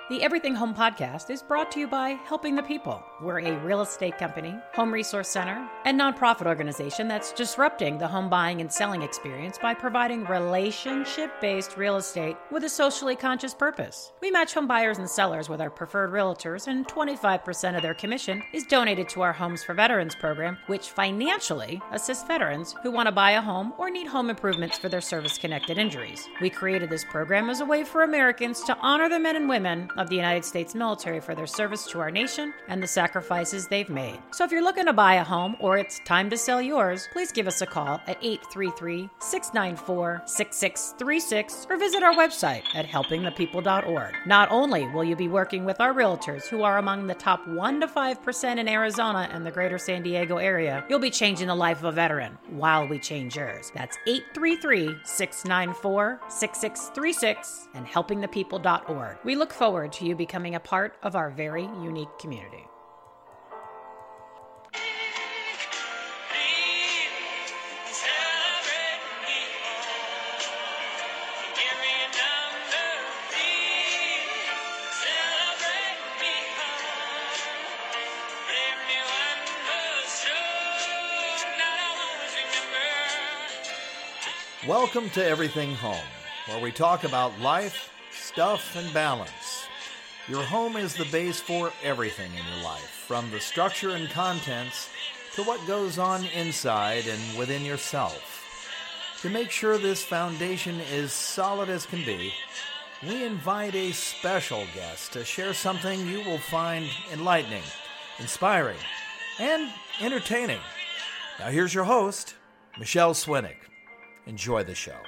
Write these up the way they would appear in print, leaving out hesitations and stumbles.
The Everything Home podcast is brought to you by Helping the People. We're a real estate company, home resource center, and nonprofit organization that's disrupting the home buying and selling experience by providing relationship-based real estate with a socially conscious purpose. We match home buyers and sellers with our preferred realtors, and 25% of their commission is donated to our Homes for Veterans program, which financially assists veterans who want to buy a home or need home improvements for their service-connected injuries. We created this program as a way for Americans to honor the men and women of the United States military for their service to our nation and the sacrifices they've made. So if you're looking to buy a home or it's time to sell yours, please give us a call at 833-694-6636 or visit our website at helpingthepeople.org. Not only will you be working with our realtors who are among the top 1 to 5% in Arizona and the greater San Diego area, you'll be changing the life of a veteran while we change yours. That's 833-694-6636 and helpingthepeople.org. We look forward to you becoming a part of our very unique community. Welcome to Everything Home, where we talk about life, stuff, and balance. Your home is the base for everything in your life, from the structure and contents to what goes on inside and within yourself. To make sure this foundation is solid as can be, we invite a special guest to share something you will find enlightening, inspiring, and entertaining. Now here's your host, Michelle Swinnick. Enjoy the show.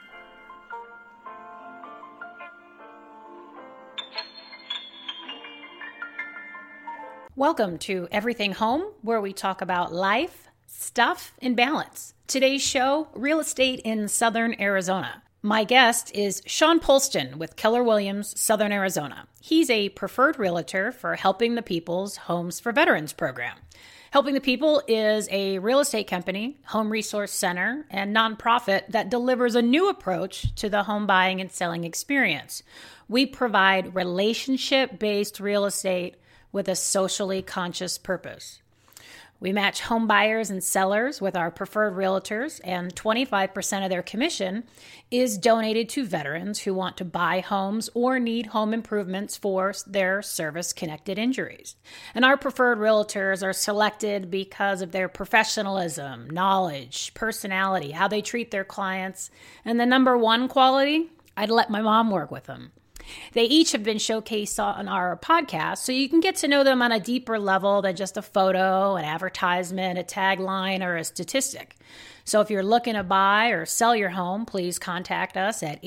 Welcome to Everything Home, where we talk about life, stuff, and balance. Today's show, real estate in Southern Arizona. My guest is Sean Polston with Keller Williams, Southern Arizona. He's a preferred realtor for Helping the People's Homes for Veterans program. Helping the People is a real estate company, home resource center, and nonprofit that delivers a new approach to the home buying and selling experience. We provide relationship-based real estate with a socially conscious purpose. We match home buyers and sellers with our preferred realtors, and 25% of their commission is donated to veterans who want to buy homes or need home improvements for their service-connected injuries. And our preferred realtors are selected because of their professionalism, knowledge, personality, how they treat their clients, and the number one quality, I'd let my mom work with them. They each have been showcased on our podcast, so you can get to know them on a deeper level than just a photo, an advertisement, a tagline, or a statistic. So if you're looking to buy or sell your home, please contact us at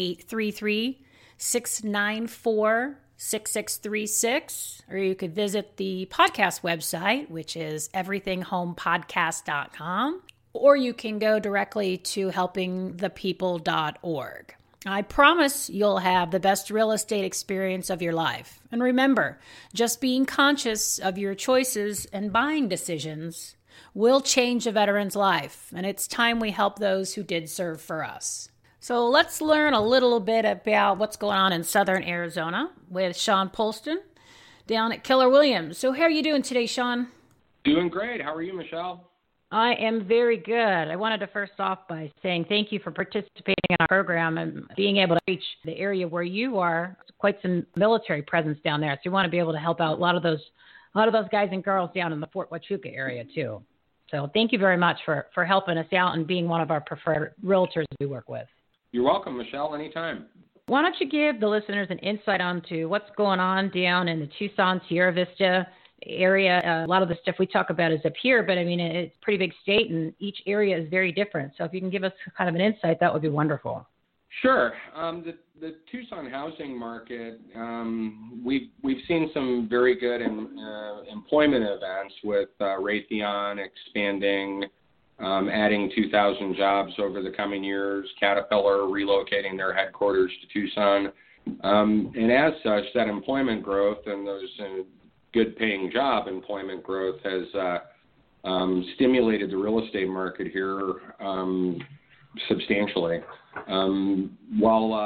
833-694-6636, or you could visit the podcast website, which is everythinghomepodcast.com, or you can go directly to helpingthepeople.org. I promise you'll have the best real estate experience of your life. And remember, just being conscious of your choices and buying decisions will change a veteran's life. And it's time we help those who did serve for us. So let's learn a little bit about what's going on in Southern Arizona with Sean Polston down at Keller Williams. So how are you doing today, Sean? Doing great. How are you, Michelle? I am very good. I wanted to first off by saying thank you for participating in our program and being able to reach the area where you are. Quite some military presence down there, so we want to be able to help out a lot of those guys and girls down in the Fort Huachuca area too. So thank you very much for helping us out and being one of our preferred realtors we work with. You're welcome, Michelle. Anytime. Why don't you give the listeners an insight onto what's going on down in the Tucson, Sierra Vista area? A lot of the stuff we talk about is up here, but I mean, it's a pretty big state and each area is very different. So if you can give us kind of an insight, that would be wonderful. Sure. The Tucson housing market, we've seen some very good employment events with Raytheon expanding, adding 2,000 jobs over the coming years, Caterpillar relocating their headquarters to Tucson. And as such, that employment growth and those good-paying job employment growth has stimulated the real estate market here substantially. While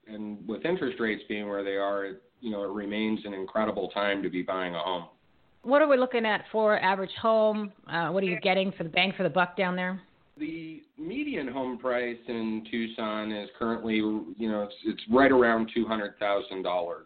And with interest rates being where they are, it remains an incredible time to be buying a home. What are we looking at for average home? What are you getting for the bang for the buck down there? The median home price in Tucson is currently, it's right around $200,000.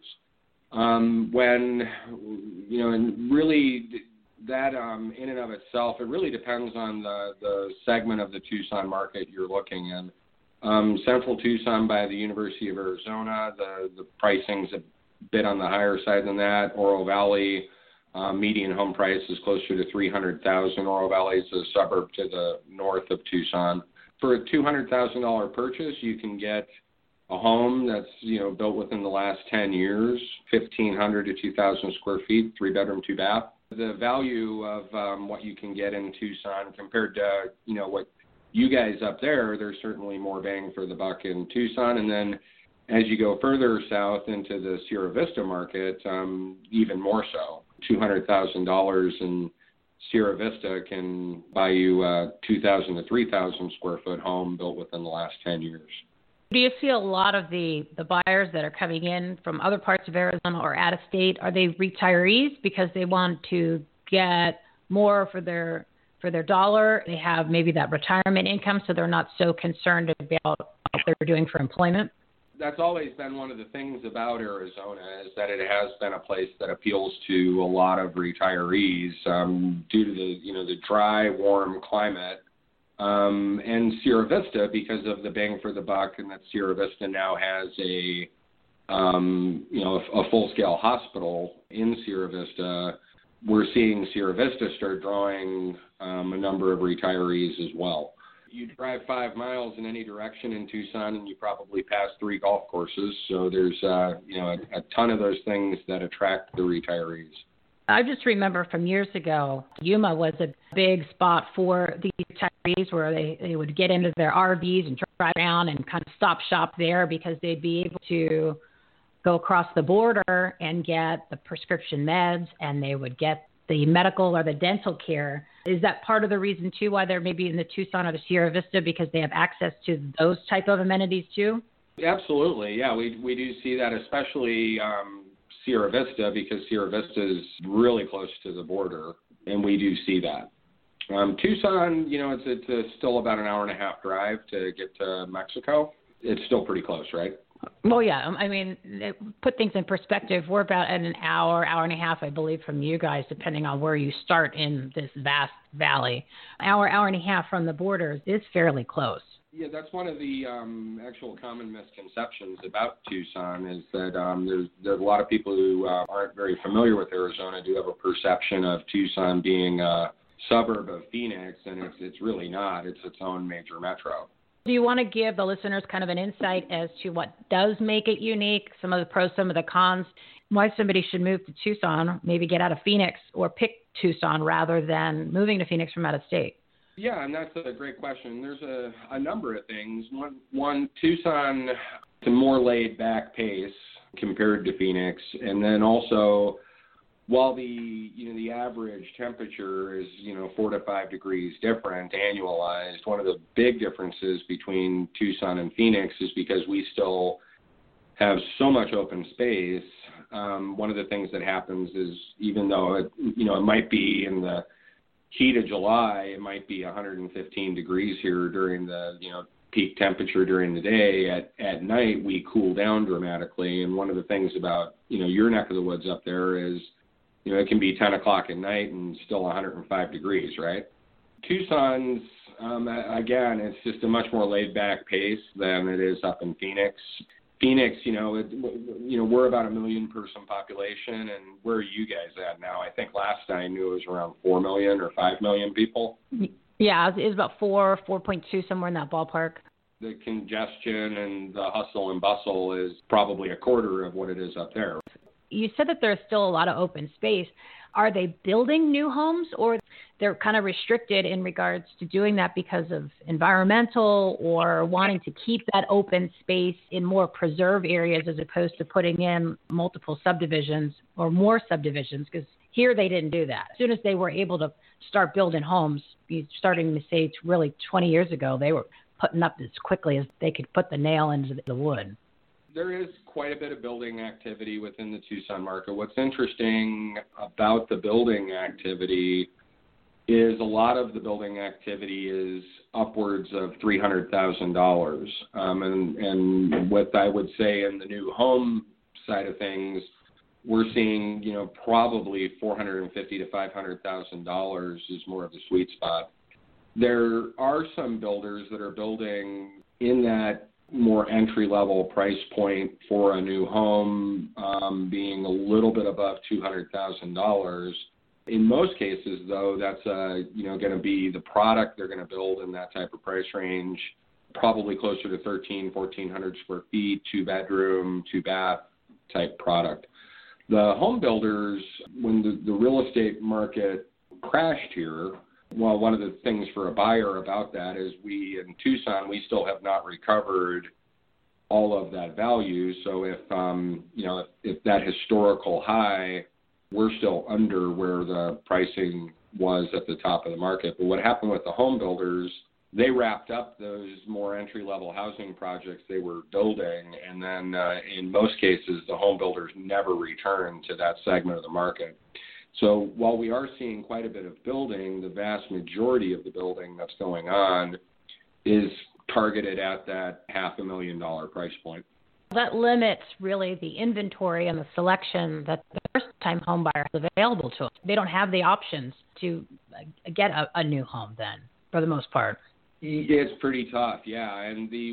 And really that in and of itself, it really depends on the segment of the Tucson market you're looking in. Central Tucson by the University of Arizona, the pricing's a bit on the higher side than that. Oro Valley, median home price is closer to $300,000. Oro Valley is a suburb to the north of Tucson. For a $200,000 purchase, you can get a home that's built within the last 10 years, 1,500 to 2,000 square feet, 3-bedroom, 2-bath. The value of what you can get in Tucson compared to what you guys up there's certainly more bang for the buck in Tucson. And then as you go further south into the Sierra Vista market, even more so. $200,000 in Sierra Vista can buy you a 2,000 to 3,000 square foot home built within the last 10 years. Do you see a lot of the buyers that are coming in from other parts of Arizona or out of state? Are they retirees because they want to get more for their dollar? They have maybe that retirement income, so they're not so concerned about what they're doing for employment? That's always been one of the things about Arizona is that it has been a place that appeals to a lot of retirees due to the dry, warm climate. And Sierra Vista, because of the bang for the buck, and that Sierra Vista now has a full-scale hospital in Sierra Vista, we're seeing Sierra Vista start drawing a number of retirees as well. You drive 5 miles in any direction in Tucson, and you probably pass 3 golf courses. So there's a ton of those things that attract the retirees. I just remember from years ago, Yuma was a big spot for the retirees where they would get into their RVs and drive around and kind of stop shop there because they'd be able to go across the border and get the prescription meds, and they would get the medical or the dental care. Is that part of the reason, too, why they're maybe in the Tucson or the Sierra Vista, because they have access to those type of amenities, too? Absolutely, yeah. We do see that, especially Sierra Vista, because Sierra Vista is really close to the border, and we do see that. Tucson, it's still about an hour-and-a-half drive to get to Mexico. It's still pretty close, right? Well, yeah. I mean, put things in perspective. We're about at an hour and a half, I believe, from you guys, depending on where you start in this vast valley. Hour and a half from the border is fairly close. Yeah, that's one of the actual common misconceptions about Tucson is that there's a lot of people who aren't very familiar with Arizona do have a perception of Tucson being a suburb of Phoenix, and it's really not. It's its own major metro. Do you want to give the listeners kind of an insight as to what does make it unique, some of the pros, some of the cons, why somebody should move to Tucson, maybe get out of Phoenix or pick Tucson rather than moving to Phoenix from out of state? Yeah, and that's a great question. There's a number of things. One, Tucson, it's a more laid-back pace compared to Phoenix, and then also, while the average temperature is 4 to 5 degrees different annualized, one of the big differences between Tucson and Phoenix is because we still have so much open space. One of the things that happens is even though it might be in the heat of July, it might be 115 degrees here during the peak temperature during the day. At night we cool down dramatically, and one of the things about your neck of the woods up there is it can be 10 o'clock at night and still 105 degrees, right? Tucson's, again, it's just a much more laid-back pace than it is up in Phoenix. Phoenix, we're about a 1 million person population, and where are you guys at now? I think last I knew it was around 4 million or 5 million people. Yeah, it was about 4.2, somewhere in that ballpark. The congestion and the hustle and bustle is probably a quarter of what it is up there. You said that there's still a lot of open space. Are they building new homes, or they're kind of restricted in regards to doing that because of environmental or wanting to keep that open space in more preserved areas as opposed to putting in multiple subdivisions or more subdivisions? Because here they didn't do that. As soon as they were able to start building homes, starting to say really 20 years ago, they were putting up as quickly as they could put the nail into the wood. There is quite a bit of building activity within the Tucson market. What's interesting about the building activity is a lot of the building activity is upwards of $300,000. And what I would say in the new home side of things, we're seeing, probably $450,000 to $500,000 is more of the sweet spot. There are some builders that are building in that more entry-level price point for a new home, being a little bit above $200,000. In most cases, though, that's going to be the product they're going to build in that type of price range, probably closer to 1,400 square feet, 2-bedroom, 2-bath type product. The home builders, when the real estate market crashed here, well, one of the things for a buyer about that is we in Tucson, we still have not recovered all of that value. So if that historical high, we're still under where the pricing was at the top of the market. But what happened with the home builders, they wrapped up those more entry-level housing projects they were building, and then in most cases, the home builders never returned to that segment of the market. So while we are seeing quite a bit of building, the vast majority of the building that's going on is targeted at that $500,000 price point. That limits really the inventory and the selection that the first-time home buyer has available to them. They don't have the options to get a new home then, for the most part. It's pretty tough, yeah. And the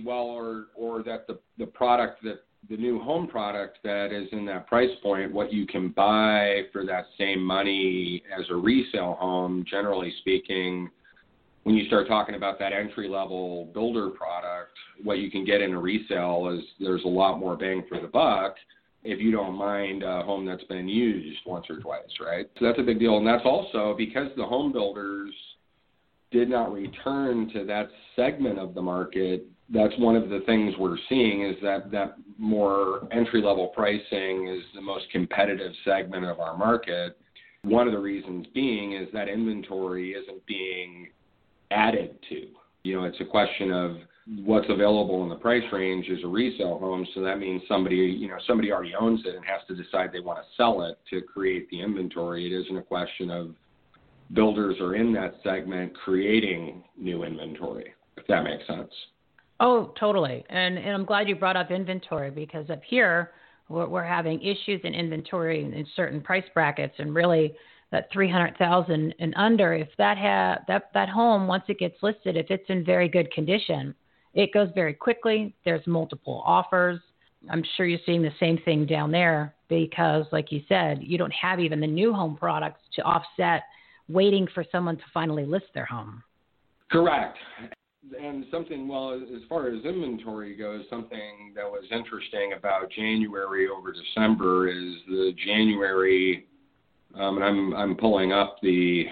product that the new home product that is in that price point, what you can buy for that same money as a resale home, generally speaking, when you start talking about that entry-level builder product, what you can get in a resale is there's a lot more bang for the buck if you don't mind a home that's been used once or twice, right? So that's a big deal. And that's also because the home builders did not return to that segment of the market. That's one of the things we're seeing is that more entry-level pricing is the most competitive segment of our market. One of the reasons being is that inventory isn't being added to. It's a question of what's available in the price range is a resale home, so that means somebody already owns it and has to decide they want to sell it to create the inventory. It isn't a question of builders are in that segment creating new inventory, if that makes sense. Oh, totally. And I'm glad you brought up inventory because up here we're having issues in inventory in certain price brackets, and really that $300,000 and under, if that home, once it gets listed, if it's in very good condition, it goes very quickly. There's multiple offers. I'm sure you're seeing the same thing down there because, like you said, you don't have even the new home products to offset waiting for someone to finally list their home. Correct. And as far as inventory goes, something that was interesting about January over December is the January, and I'm pulling up the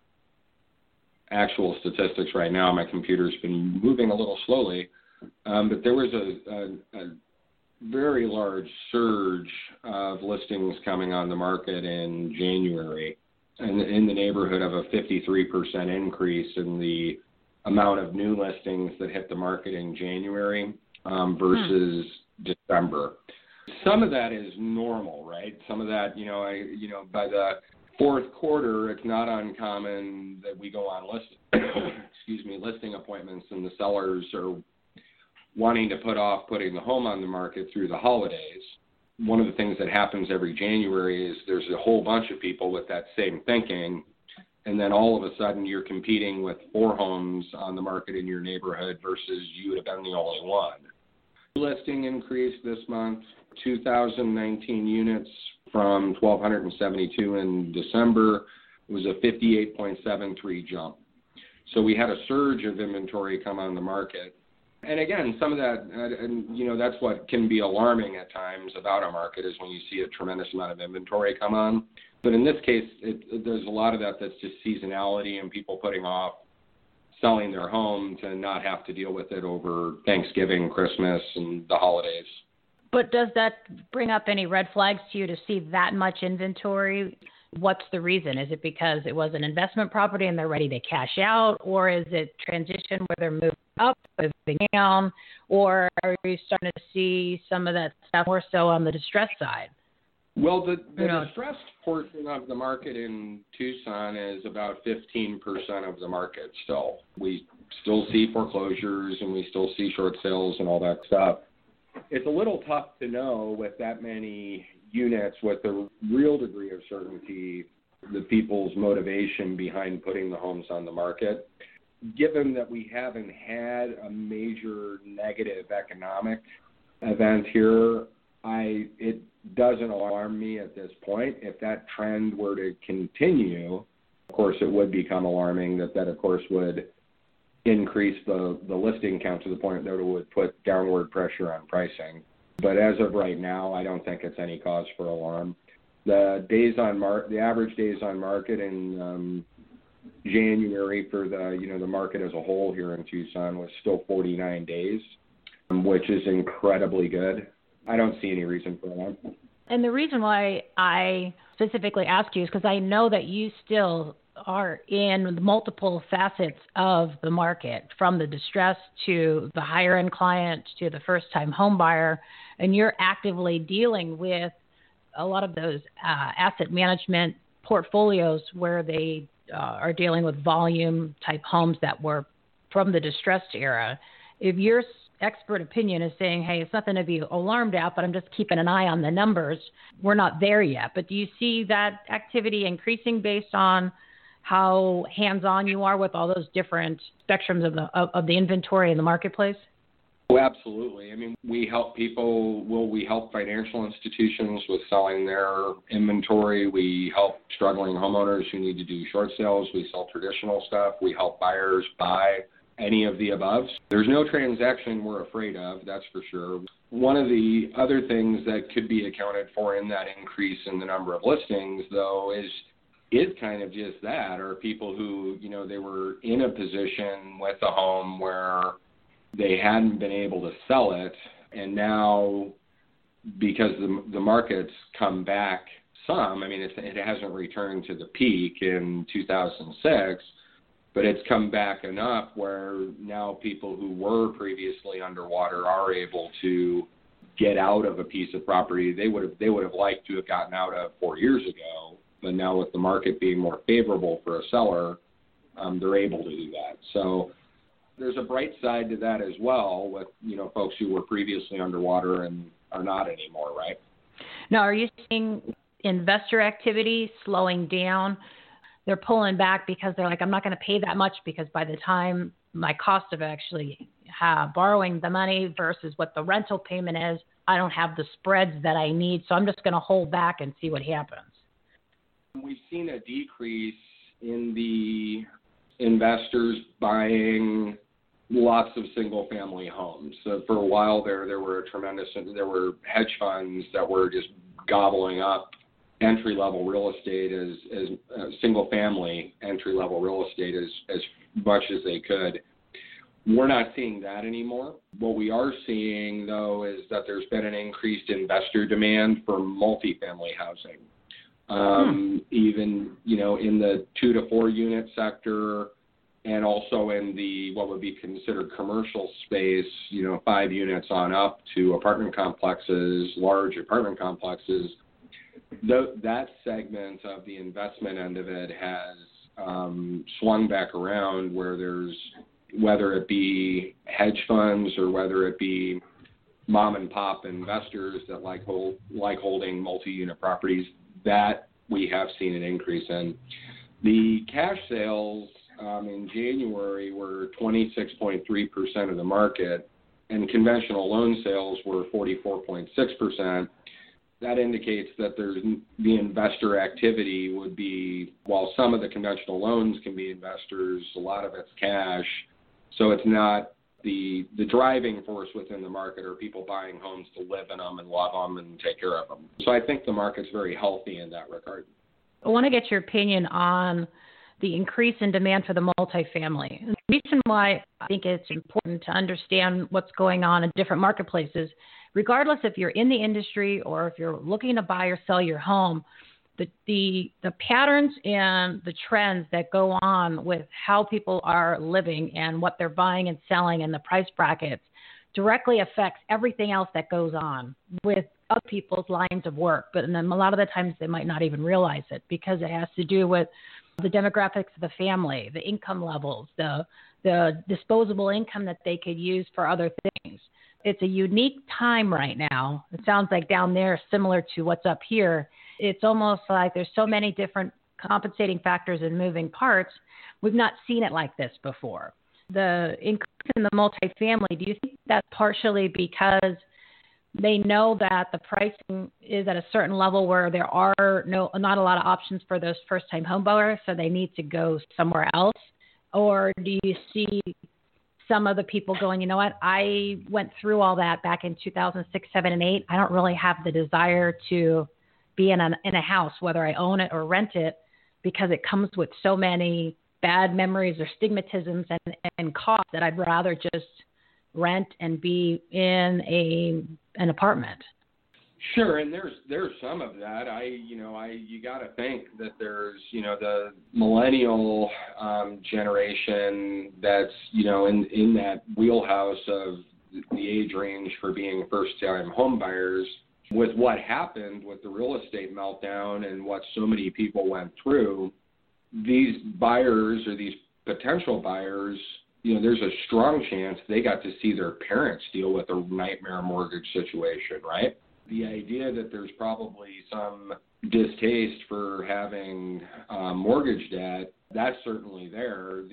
actual statistics right now. My computer's been moving a little slowly, but there was a very large surge of listings coming on the market in January, and in the neighborhood of a 53% increase in the amount of new listings that hit the market in January versus December. Some of that is normal, right? Some of that, by the fourth quarter, it's not uncommon that we go on listing appointments, and the sellers are wanting to put off putting the home on the market through the holidays. One of the things that happens every January is there's a whole bunch of people with that same thinking, and then all of a sudden you're competing with 4 homes on the market in your neighborhood versus you would have been the only one. Listing increased this month, 2,019 units from 1,272 in December. It was a 58.73 jump. So we had a surge of inventory come on the market. And again, some of that, that's what can be alarming at times about a market is when you see a tremendous amount of inventory come on. But in this case, there's a lot of that that's just seasonality and people putting off selling their home to not have to deal with it over Thanksgiving, Christmas, and the holidays. But does that bring up any red flags to you to see that much inventory? What's the reason? Is it because it was an investment property and they're ready to cash out? Or is it transition where they're moving up, moving down? Or are you starting to see some of that stuff more so on the distressed side? Well, the distressed portion of the market in Tucson is about 15% of the market still. We still see foreclosures and we still see short sales and all that stuff. It's a little tough to know with that many units with a real degree of certainty the people's motivation behind putting the homes on the market. Given that we haven't had a major negative economic event here, it doesn't alarm me at this point. If that trend were to continue, of course, it would become alarming. That of course would increase the listing count to the point that it would put downward pressure on pricing. But as of right now, I don't think it's any cause for alarm. The average days on market in January for the market as a whole here in Tucson was still 49 days, which is incredibly good. I don't see any reason for alarm. And the reason why I specifically ask you is because I know that you still are in multiple facets of the market, from the distress to the higher end client to the first time home buyer, and you're actively dealing with a lot of those asset management portfolios where they are dealing with volume type homes that were from the distressed era. If your expert opinion is saying, hey, it's nothing to be alarmed at, but I'm just keeping an eye on the numbers, we're not there yet. But do you see that activity increasing based on how hands-on you are with all those different spectrums of the inventory in the marketplace? Oh, absolutely. I mean, we help people. We help financial institutions with selling their inventory. We help struggling homeowners who need to do short sales. We sell traditional stuff. We help buyers buy any of the above. There's no transaction we're afraid of, that's for sure. One of the other things that could be accounted for in that increase in the number of listings, though, is kind of just that, are people who, they were in a position with a home where they hadn't been able to sell it, and now because the market's come back some, I mean, it hasn't returned to the peak in 2006, but it's come back enough where now people who were previously underwater are able to get out of a piece of property they would have liked to have gotten out of 4 years ago. But now with the market being more favorable for a seller, they're able to do that. So there's a bright side to that as well with, folks who were previously underwater and are not anymore, right? Now, are you seeing investor activity slowing down? They're pulling back because they're like, I'm not going to pay that much because by the time my cost of actually borrowing the money versus what the rental payment is, I don't have the spreads that I need. So I'm just going to hold back and see what happens. We've seen a decrease in the investors buying lots of single-family homes. So for a while there were hedge funds that were just gobbling up entry-level real estate as single-family entry-level real estate as much as they could. We're not seeing that anymore. What we are seeing, though, is that there's been an increased investor demand for multifamily housing. Even, in the 2 to 4 unit sector, and also in the what would be considered commercial space, 5 units on up to apartment complexes, large apartment complexes. That segment of the investment end of it has swung back around, where there's, whether it be hedge funds or whether it be mom and pop investors that like holding multi-unit properties, that we have seen an increase in. The cash sales in January were 26.3% of the market, and conventional loan sales were 44.6%. That indicates that the investor activity would be, while some of the conventional loans can be investors, a lot of it's cash. So it's not the driving force within the market are people buying homes to live in them and love them and take care of them. So I think the market's very healthy in that regard. I want to get your opinion on the increase in demand for the multifamily. The reason why I think it's important to understand what's going on in different marketplaces, regardless if you're in the industry or if you're looking to buy or sell your home, the patterns and the trends that go on with how people are living and what they're buying and selling and the price brackets directly affects everything else that goes on with other people's lines of work. But and then a lot of the times they might not even realize it because it has to do with the demographics of the family, the income levels, the disposable income that they could use for other things. It's a unique time right now. It sounds like down there, similar to what's up here. It's almost like there's so many different compensating factors and moving parts. We've not seen it like this before. The increase in the multifamily, do you think that's partially because they know that the pricing is at a certain level where there are not a lot of options for those first-time home buyers, so they need to go somewhere else? Or do you see some of the people going, you know what, I went through all that back in 2006, 7, and 8. I don't really have the desire to be in a house, whether I own it or rent it, because it comes with so many bad memories or stigmatisms and costs that I'd rather just rent and be in an apartment. Sure, and there's some of that. You got to think that there's the millennial generation that's in that wheelhouse of the age range for being first-time home buyers. With what happened with the real estate meltdown and what so many people went through, these buyers or these potential buyers, there's a strong chance they got to see their parents deal with a nightmare mortgage situation, right? The idea that there's probably some distaste for having mortgage debt, that's certainly there.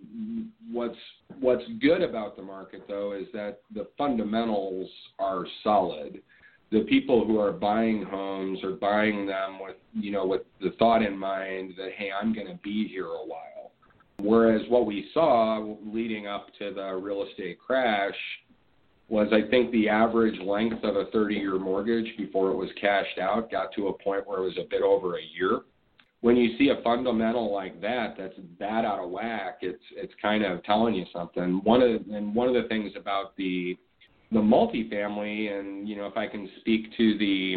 What's good about the market, though, is that the fundamentals are solid. The people who are buying homes are buying them with the thought in mind that, hey, I'm going to be here a while. Whereas what we saw leading up to the real estate crash was, I think, the average length of a 30-year mortgage before it was cashed out got to a point where it was a bit over a year. When you see a fundamental like that that's that out of whack, it's kind of telling you something. One of the things about the multifamily, and if I can speak to the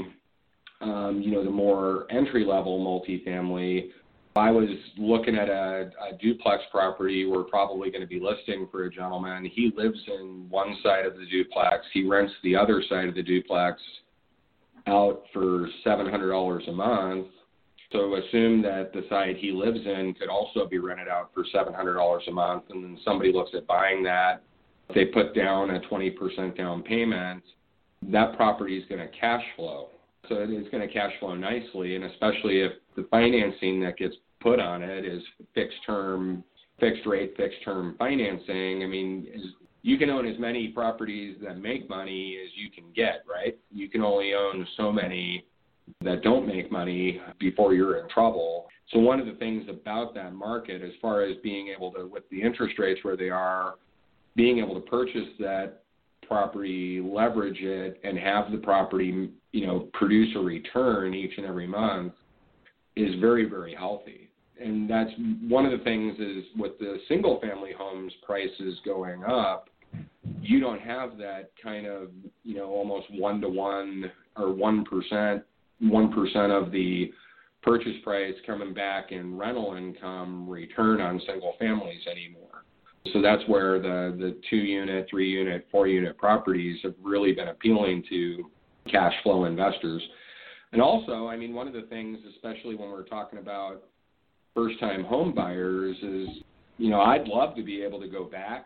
the more entry-level multifamily, I was looking at a duplex property we're probably going to be listing for a gentleman. He lives in one side of the duplex. He rents the other side of the duplex out for $700 a month. So assume that the side he lives in could also be rented out for $700 a month, and then somebody looks at buying that. If they put down a 20% down payment, that property is going to cash flow. So it's going to cash flow nicely, and especially if the financing that gets put on it is fixed rate, fixed term financing. I mean, you can own as many properties that make money as you can get, right? You can only own so many that don't make money before you're in trouble. So one of the things about that market, as far as being able to, with the interest rates where they are, being able to purchase that property, leverage it, and have the property, produce a return each and every month is very, very healthy. And that's one of the things is with the single family homes prices going up, you don't have that kind of, almost 1-to-1 or 1% of the purchase price coming back in rental income return on single families anymore. So that's where the 2-unit, 3-unit, 4-unit properties have really been appealing to cash flow investors. And also, I mean, one of the things, especially when we're talking about first-time home buyers, is, I'd love to be able to go back,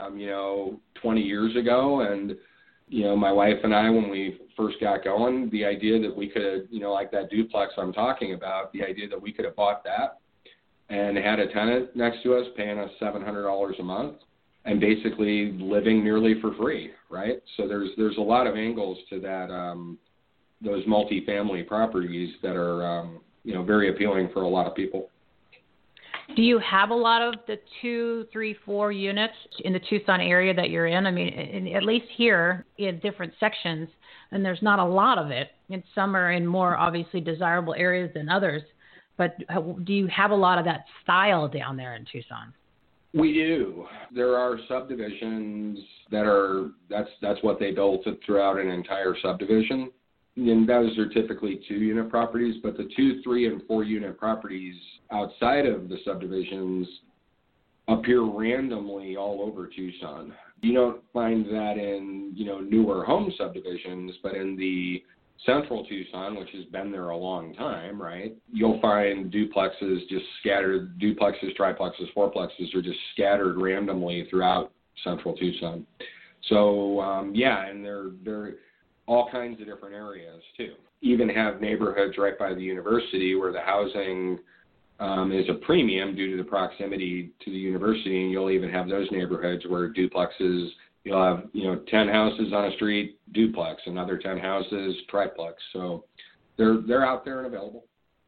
20 years ago. And, my wife and I, when we first got going, the idea that we could, like that duplex I'm talking about, the idea that we could have bought that and had a tenant next to us paying us $700 a month and basically living nearly for free, right? So there's a lot of angles to that, those multifamily properties that are, very appealing for a lot of people. Do you have a lot of the 2, 3, 4 units in the Tucson area that you're in? I mean, at least here in different sections, and there's not a lot of it. And some are in more obviously desirable areas than others. But do you have a lot of that style down there in Tucson? We do. There are subdivisions that are, that's what they built throughout an entire subdivision. and those are typically 2-unit properties, but the 2, 3, and 4-unit properties outside of the subdivisions appear randomly all over Tucson. You don't find that in, newer home subdivisions, but in the central Tucson, which has been there a long time, right, you'll find duplexes just scattered, duplexes, triplexes, fourplexes are just scattered randomly throughout central Tucson. So, and they're all kinds of different areas, too. Even have neighborhoods right by the university where the housing is a premium due to the proximity to the university, and you'll even have those neighborhoods where duplexes, you'll have, 10 houses on a street, duplex, another 10 houses, triplex. So they're out there and available.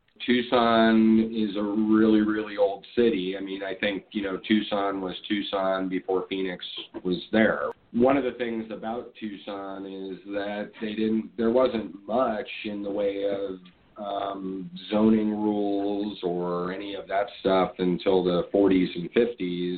Tucson is a really, really old city. I mean, I think, Tucson was Tucson before Phoenix was there. One of the things about Tucson is that there wasn't much in the way of zoning rules or any of that stuff until the 40s and 50s.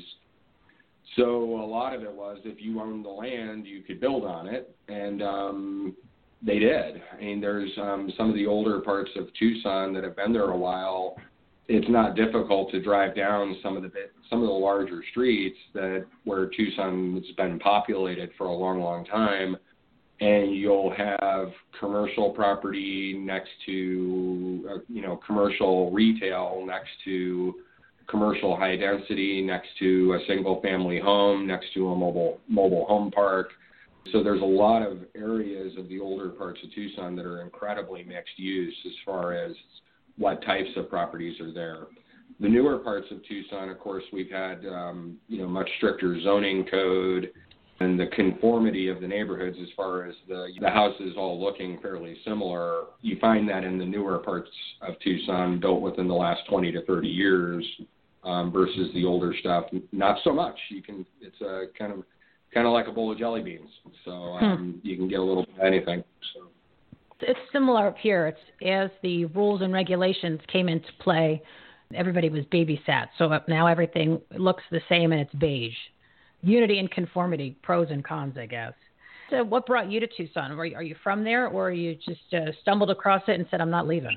So a lot of it was if you owned the land, you could build on it, and they did. I mean, there's some of the older parts of Tucson that have been there a while. It's not difficult to drive down some of the larger streets where Tucson has been populated for a long, long time, and you'll have commercial property next to, commercial retail next to commercial high density, next to a single family home, next to a mobile home park. So there's a lot of areas of the older parts of Tucson that are incredibly mixed use as far as what types of properties are there. The newer parts of Tucson, of course, we've had, much stricter zoning code and the conformity of the neighborhoods as far as the houses all looking fairly similar. You find that in the newer parts of Tucson built within the last 20 to 30 years versus the older stuff. Not so much. It's a kind of like a bowl of jelly beans. So you can get a little bit of anything. So. It's similar up here. It's as the rules and regulations came into play, everybody was babysat. So now everything looks the same and it's beige. Unity and conformity, pros and cons, I guess. So what brought you to Tucson? Are you from there, or you just stumbled across it and said, I'm not leaving?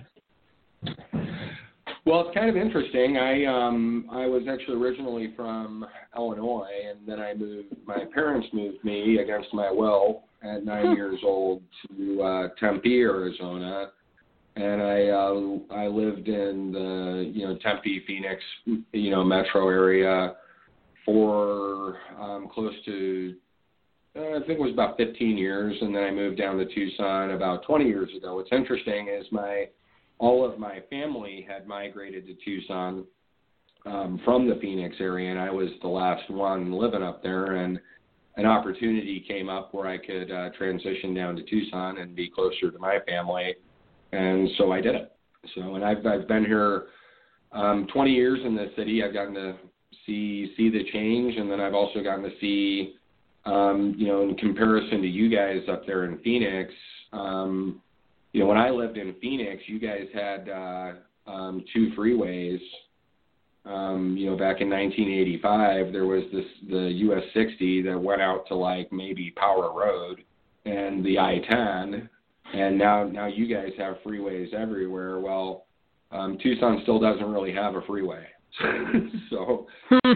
Well, it's kind of interesting. I was actually originally from Illinois, and then my parents moved me against my will at 9 years old to Tempe, Arizona. And I lived in the, Tempe, Phoenix, metro area for close to, I think it was about 15 years. And then I moved down to Tucson about 20 years ago. What's interesting is all of my family had migrated to Tucson from the Phoenix area, and I was the last one living up there. And an opportunity came up where I could transition down to Tucson and be closer to my family. And so I did it. So, and I've been here 20 years in this city. I've gotten to see the change, and then I've also gotten to see, in comparison to you guys up there in Phoenix, when I lived in Phoenix, you guys had 2 freeways. Back in 1985, there was the US 60 that went out to like maybe Power Road and the I-10. And now you guys have freeways everywhere. Well, Tucson still doesn't really have a freeway. So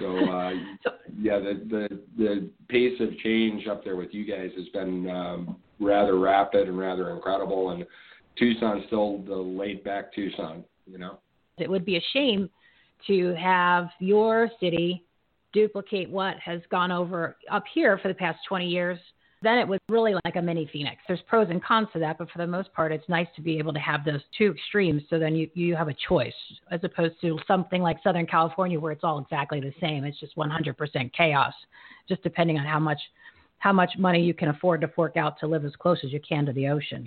the pace of change up there with you guys has been rather rapid and rather incredible. And Tucson's still the laid back Tucson, It would be a shame to have your city duplicate what has gone over up here for the past 20 years. Then it was really like a mini Phoenix. There's pros and cons to that, but for the most part, it's nice to be able to have those two extremes. So then you have a choice, as opposed to something like Southern California where it's all exactly the same. It's just 100% chaos, just depending on how much money you can afford to fork out to live as close as you can to the ocean,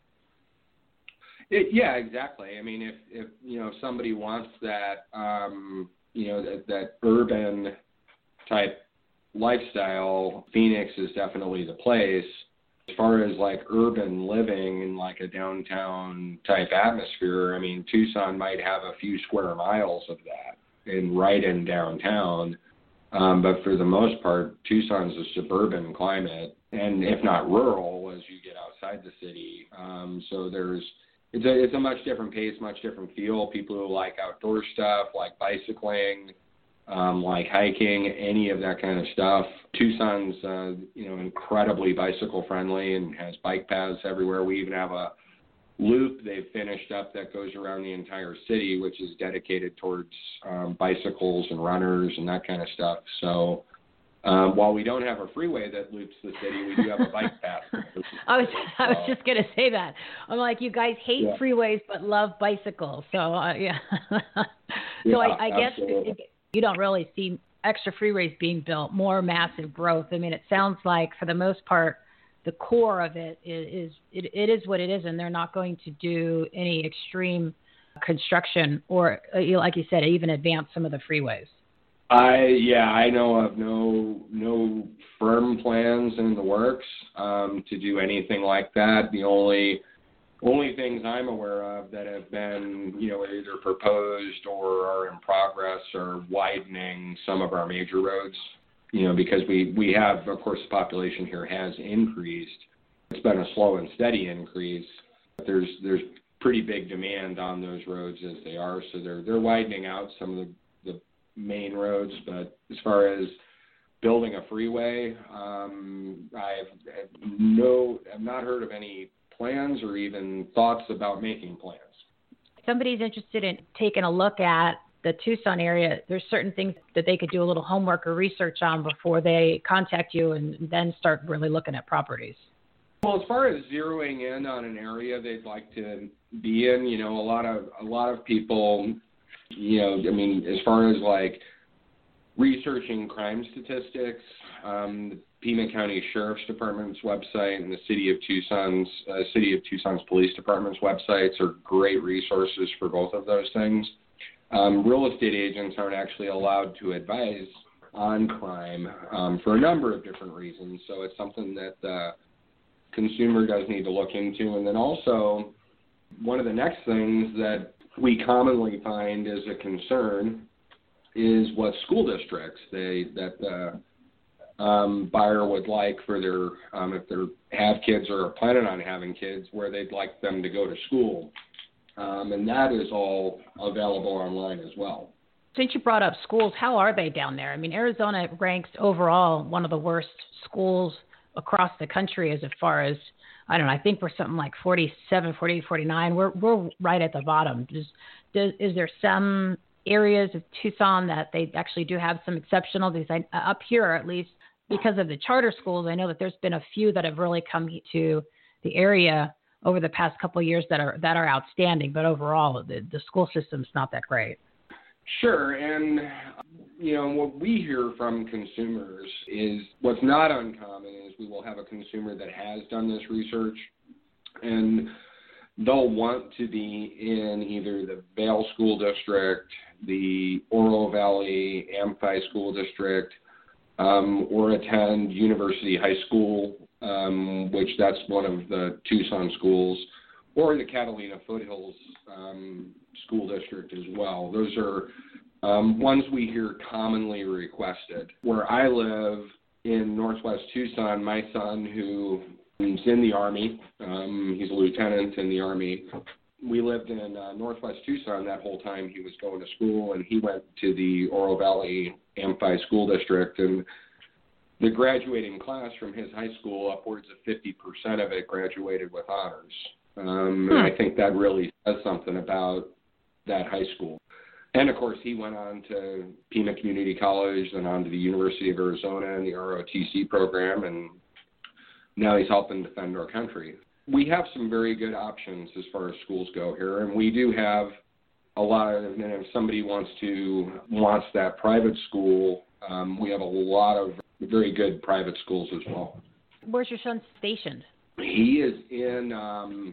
Yeah, exactly. I mean, if somebody wants that, that urban type lifestyle, Phoenix is definitely the place. As far as like urban living in like a downtown type atmosphere, I mean, Tucson might have a few square miles of that right in downtown. But for the most part, Tucson's a suburban climate, and if not rural, as you get outside outside the city. So it's a much different pace, much different feel. People who like outdoor stuff, like bicycling, like hiking, any of that kind of stuff. Tucson's, incredibly bicycle friendly and has bike paths everywhere. We even have a loop they've finished up that goes around the entire city, which is dedicated towards bicycles and runners and that kind of stuff. So while we don't have a freeway that loops the city, we do have a bike path. I was just going to say that. I'm like, you guys hate freeways but love bicycles. So, yeah. So I guess you don't really see extra freeways being built, more massive growth. I mean, it sounds like for the most part, the core of it is what it is, and they're not going to do any extreme construction or, like you said, even advance some of the freeways. I know of no firm plans in the works to do anything like that. The only things I'm aware of that have been, either proposed or are in progress are widening some of our major roads. Because we have, of course, the population here has increased. It's been a slow and steady increase. There's pretty big demand on those roads as they are, so they're widening out some of the main roads. But as far as building a freeway, I've not heard of any plans or even thoughts about making plans. If somebody's interested in taking a look at the Tucson area, there's certain things that they could do a little homework or research on before they contact you and then start really looking at properties. Well, as far as zeroing in on an area they'd like to be in, a lot of people, as far as like researching crime statistics, the Pima County Sheriff's Department's website and the City of Tucson's Police Department's websites are great resources for both of those things. Real estate agents aren't actually allowed to advise on crime for a number of different reasons. So it's something that the consumer does need to look into. And then also, one of the next things that we commonly find is a concern is what school districts that the buyer would like for their, if they have kids or are planning on having kids, where they'd like them to go to school. And that is all available online as well. Since you brought up schools, how are they down there? I mean, Arizona ranks overall one of the worst schools across the country as far as, I think we're something like 47, 48, 49. We're right at the bottom. Is there some areas of Tucson that they actually do have some exceptional design? Up here, at least, because of the charter schools, I know that there's been a few that have really come to the area over the past couple of years that are outstanding, but overall the school system's not that great. Sure, and what we hear from consumers is what's not uncommon is we will have a consumer that has done this research, and they'll want to be in either the Vail School District, the Oro Valley Amphi School District, or attend University High School, which that's one of the Tucson schools, or the Catalina Foothills School District as well. Those are ones we hear commonly requested. Where I live in northwest Tucson, my son, who is in the Army, he's a lieutenant in the Army, we lived in northwest Tucson that whole time he was going to school, and he went to the Oro Valley Amphi School District, and the graduating class from his high school, upwards of 50% of it graduated with honors. And I think that really says something about that high school. And, of course, he went on to Pima Community College and on to the University of Arizona and the ROTC program, and now he's helping defend our country. We have some very good options as far as schools go here, and we do have a lot of, and if somebody wants that private school, we have a lot of very good private schools as well. Where's your son stationed? He is in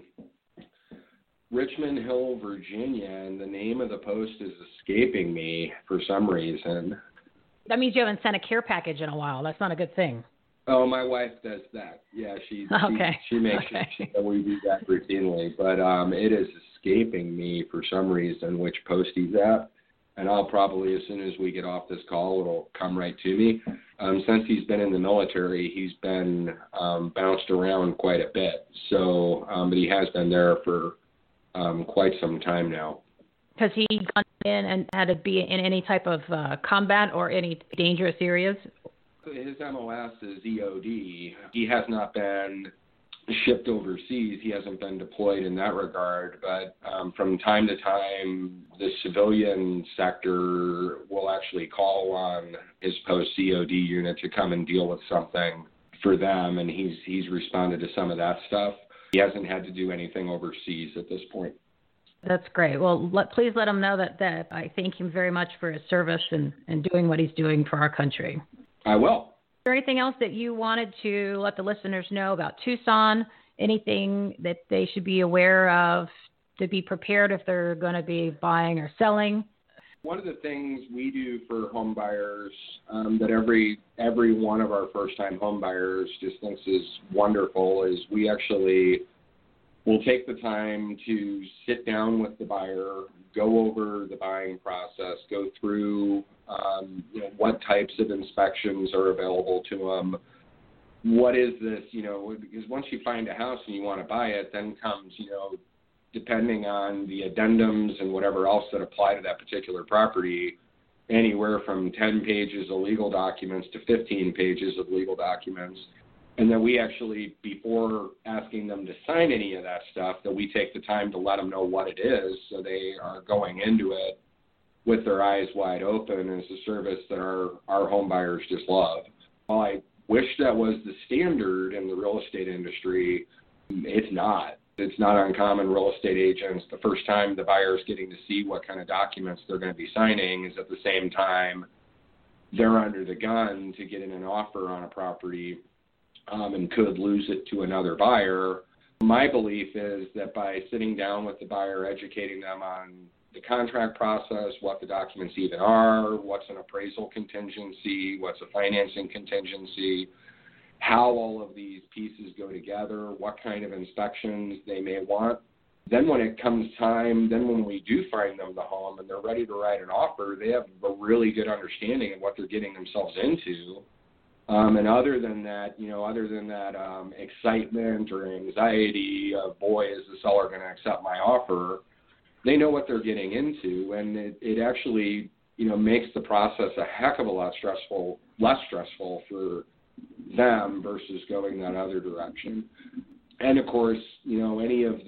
Richmond Hill, Virginia, and the name of the post is escaping me for some reason. That means you haven't sent a care package in a while. That's not a good thing. Oh, my wife does that. Yeah, she makes sure we do that routinely. But it is escaping me for some reason which post he's at. and I'll probably, as soon as we get off this call, it'll come right to me. Since he's been in the military, he's been bounced around quite a bit. So, but he has been there for quite some time now. Has he gone in and had to be in any type of combat or any dangerous areas? His MOS is EOD. He has not been shipped overseas. He hasn't been deployed in that regard, but from time to time, the civilian sector will actually call on his post-EOD unit to come and deal with something for them, and he's responded to some of that stuff. He hasn't had to do anything overseas at this point. That's great. Well, please let him know that I thank him very much for his service and doing what he's doing for our country. I will. Is there anything else that you wanted to let the listeners know about Tucson? Anything that they should be aware of to be prepared if they're going to be buying or selling? One of the things we do for home buyers that every one of our first-time home buyers just thinks is wonderful is we actually will take the time to sit down with the buyer, go over the buying process, go through what types of inspections are available to them. What is this, because once you find a house and you want to buy it, then comes, depending on the addendums and whatever else that apply to that particular property, anywhere from 10 pages of legal documents to 15 pages of legal documents. And then we actually, before asking them to sign any of that stuff, that we take the time to let them know what it is so they are going into it with their eyes wide open. And it's a service that our home buyers just love. While I wish that was the standard in the real estate industry, it's not. It's not uncommon. Real estate agents, the first time the buyer's getting to see what kind of documents they're going to be signing is at the same time they're under the gun to get in an offer on a property and could lose it to another buyer. My belief is that by sitting down with the buyer, educating them on the contract process, what the documents even are, what's an appraisal contingency, what's a financing contingency, how all of these pieces go together, what kind of inspections they may want. Then when it comes time, then when we do find them the home and they're ready to write an offer, they have a really good understanding of what they're getting themselves into. And other than that, excitement or anxiety of, boy, is the seller going to accept my offer, they know what they're getting into, and it actually, makes the process a heck of a lot less stressful for them versus going that other direction. And of course, we know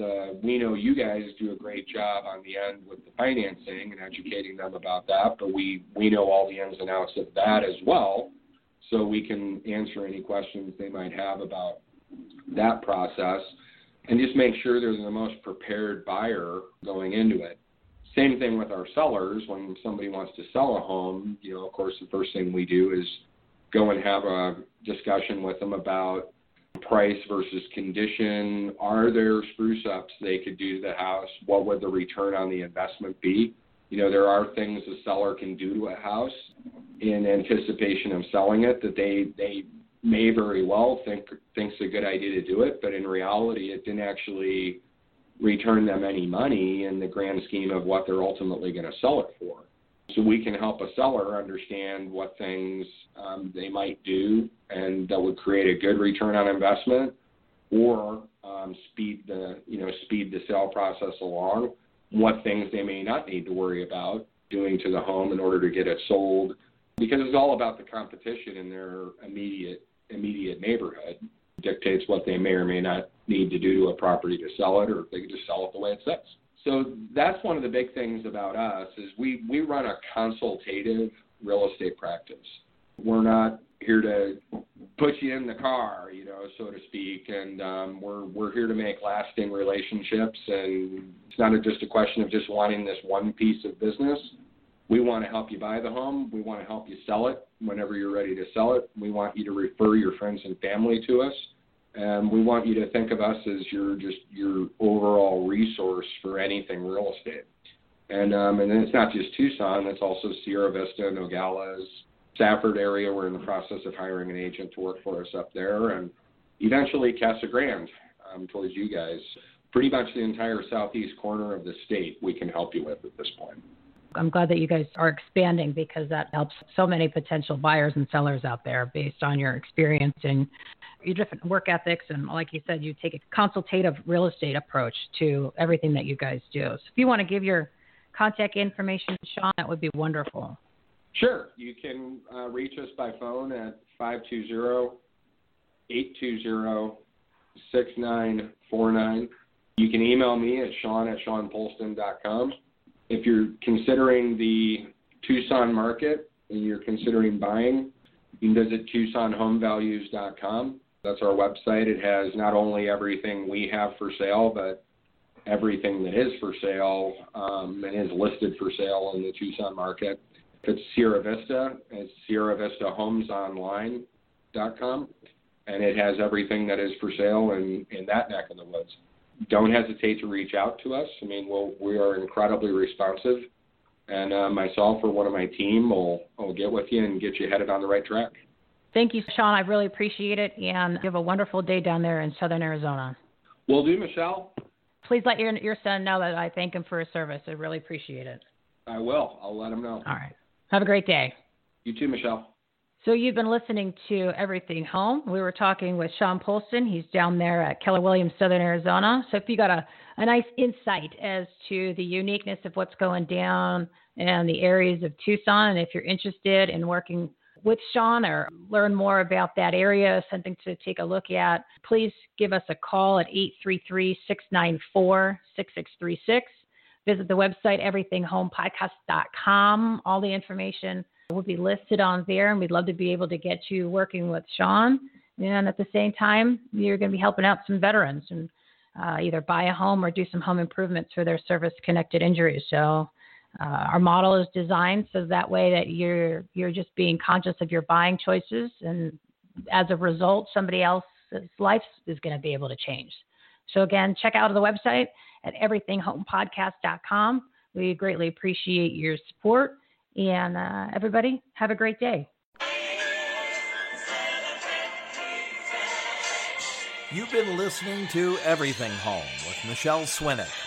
you guys do a great job on the end with the financing and educating them about that, but we know all the ins and outs of that as well, so we can answer any questions they might have about that process. And just make sure they're the most prepared buyer going into it. Same thing with our sellers. When somebody wants to sell a home, of course, the first thing we do is go and have a discussion with them about price versus condition. Are there spruce-ups they could do to the house? What would the return on the investment be? There are things a seller can do to a house in anticipation of selling it that they may very well thinks a good idea to do it, but in reality it didn't actually return them any money in the grand scheme of what they're ultimately going to sell it for. So we can help a seller understand what things they might do and that would create a good return on investment, or speed the sale process along, what things they may not need to worry about doing to the home in order to get it sold, because it's all about the competition in their immediate neighborhood. It dictates what they may or may not need to do to a property to sell it, or if they could just sell it the way it sits. So that's one of the big things about us is we run a consultative real estate practice. We're not here to put you in the car, so to speak, and we're here to make lasting relationships, and it's not just a question of just wanting this one piece of business. We want to help you buy the home. We want to help you sell it whenever you're ready to sell it. We want you to refer your friends and family to us. And we want you to think of us as your overall resource for anything real estate. And then it's not just Tucson, it's also Sierra Vista, Nogales, Stafford area. We're in the process of hiring an agent to work for us up there. And eventually Casa Grande towards you guys. Pretty much the entire southeast corner of the state we can help you with at this point. I'm glad that you guys are expanding because that helps so many potential buyers and sellers out there based on your experience and your different work ethics. And like you said, you take a consultative real estate approach to everything that you guys do. So if you want to give your contact information, Sean, that would be wonderful. Sure. You can reach us by phone at 520-820-6949. You can email me at sean@seanpolston.com. If you're considering the Tucson market and you're considering buying, you can visit TucsonHomeValues.com. That's our website. It has not only everything we have for sale, but everything that is for sale and is listed for sale in the Tucson market. If it's Sierra Vista, it's SierraVistaHomesOnline.com, and it has everything that is for sale in that neck of the woods. Don't hesitate to reach out to us. I mean, we are incredibly responsive, and myself or one of my team will get with you and get you headed on the right track. Thank you, Sean. I really appreciate it, and you have a wonderful day down there in southern Arizona. Will do, Michelle. Please let your son know that I thank him for his service. I really appreciate it. I will. I'll let him know. All right. Have a great day. You too, Michelle. So you've been listening to Everything Home. We were talking with Sean Polston. He's down there at Keller Williams, Southern Arizona. So if you got a nice insight as to the uniqueness of what's going down in the areas of Tucson, and if you're interested in working with Sean or learn more about that area, something to take a look at, please give us a call at 833-694-6636. Visit the website, everythinghomepodcast.com. All the information will be listed on there, and we'd love to be able to get you working with Sean. And at the same time, you're going to be helping out some veterans and either buy a home or do some home improvements for their service-connected injuries. So our model is designed so that way that you're just being conscious of your buying choices, and as a result, somebody else's life is going to be able to change. So again, check out the website at everythinghomepodcast.com. We greatly appreciate your support. And everybody, have a great day. You've been listening to Everything Home with Michelle Swinick.